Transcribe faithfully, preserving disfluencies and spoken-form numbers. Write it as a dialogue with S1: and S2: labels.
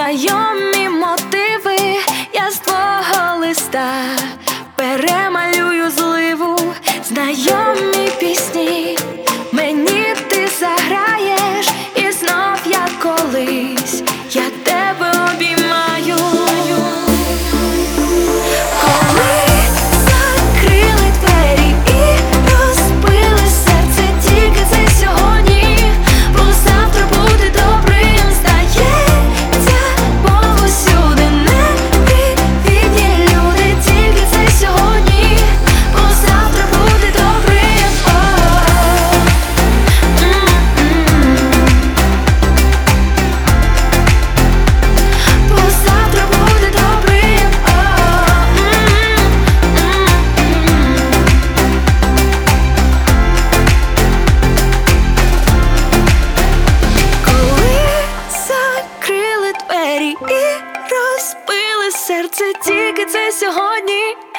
S1: знайомі мотиви, я з твого листа перемалюю зливу, знайомі пісні, мені ти заграєш, і знов як колись я тебе обіймаю. Коли закрили двері і розбили серце, тільки це сьогодні, бо завтра буде добрим, здається, повсюди непривітні люди, тільки це сьогодні, бо завтра буде добрим. Бо завтра буде добрим. Коли закрили двері і розбили серце, тільки це сьогодні.